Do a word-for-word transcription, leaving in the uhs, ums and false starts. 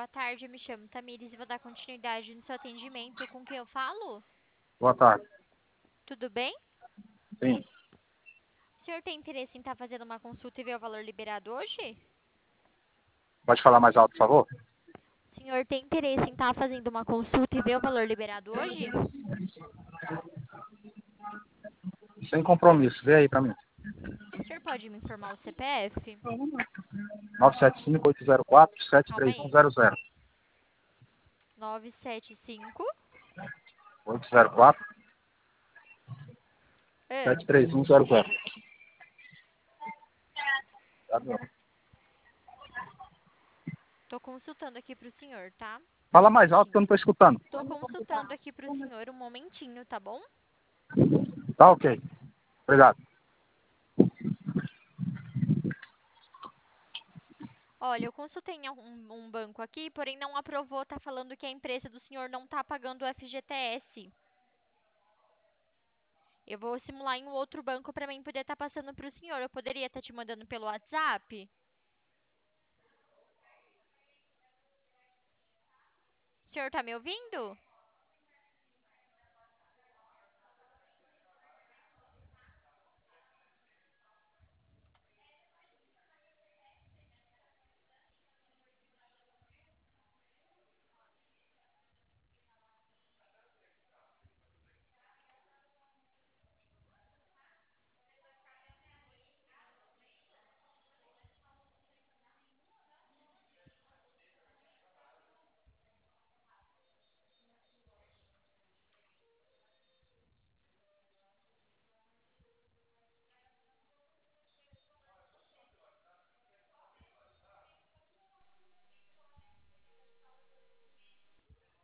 boa tarde. Eu me chamo Tamires e vou dar continuidade no seu atendimento. Com quem eu falo? Boa tarde. Tudo bem? Sim. O senhor tem interesse em estar fazendo uma consulta e ver o valor liberado hoje? Pode falar mais alto, por favor? O senhor tem interesse em estar fazendo uma consulta e ver o valor liberado hoje? Sem compromisso. Vê aí pra mim. O senhor pode me informar o C P F? nove sete cinco, oito zero quatro, sete Calma três um aí. zero zero. nove sete cinco. oito zero quatro, Ah, sete três um zero zero. Tá bom. tô consultando aqui pro senhor, tá? Um Fala mais alto que eu não momentinho. tô escutando. Tô consultando aqui pro senhor um momentinho, tá bom? Tá ok. Obrigado. Olha, eu consultei em um, um banco aqui, porém não aprovou, tá falando que a empresa do senhor não tá pagando o F G T S. Eu vou simular em um outro banco para mim poder estar passando para o senhor. Eu poderia estar te mandando pelo WhatsApp? O senhor tá me ouvindo?